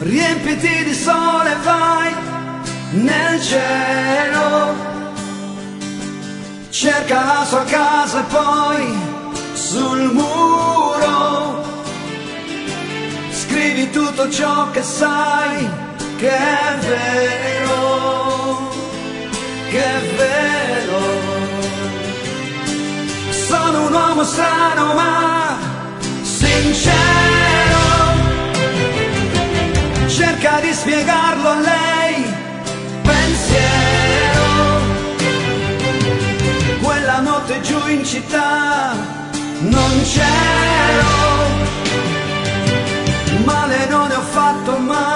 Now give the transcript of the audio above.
riempiti di sole, vai nel cielo, cerca la sua casa e poi sul muro scrivi tutto ciò che sai che è vero, che è vero. Sono un uomo strano ma sincero, cerca di spiegarlo a lei, pensiero. Quella notte giù in città non c'ero, male non ne ho fatto mai.